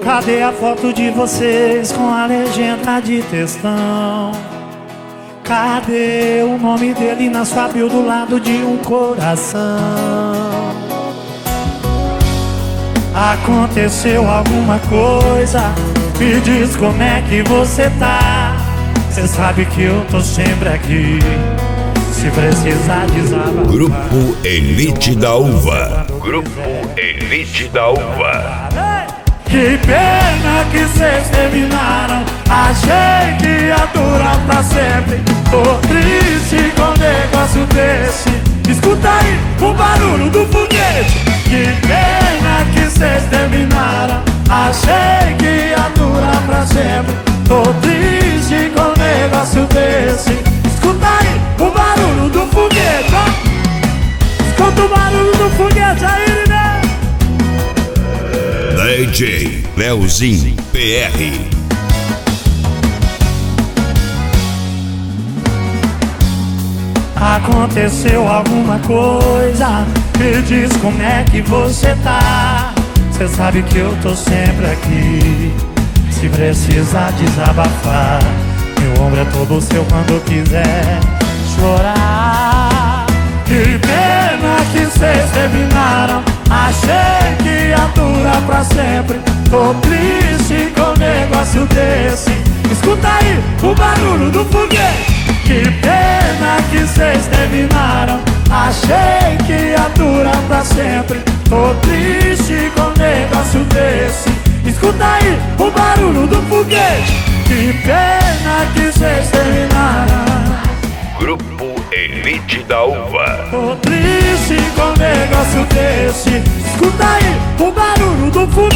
Cadê a foto de vocês com a legenda de textão? Cadê o nome dele na sua bio do lado de um coração? Aconteceu alguma coisa? Me diz como é que você tá. Cê sabe que eu tô sempre aqui, se precisar desabafar. Grupo Elite da Uva. Grupo Elite da Uva. Que pena que cês terminaram. Achei que ia durar pra sempre. Tô triste com um negócio desse. Escuta aí o barulho do foguete. Que pena que cês terminaram. Achei que ia durar pra sempre. Tô triste com um negócio desse. Escuta aí o barulho do foguete, ó. Escuta o barulho do foguete aí, né? DJ Leozinho PR. Aconteceu alguma coisa? Me diz como é que você tá. Cê sabe que eu tô sempre aqui, se precisar desabafar. Meu ombro é todo seu quando quiser chorar. Que pena que cês terminaram. Achei que ia durar pra sempre. Tô triste com um negócio desse. Escuta aí o barulho do foguete. Que pena que cês terminaram. Achei que ia durar pra sempre. Tô triste com um negócio desse. Escuta aí o barulho do foguete. Que pena que cês terminaram. Grupo Elite da Uva. Tô triste com um negócio desse. Escuta aí o barulho do foguete.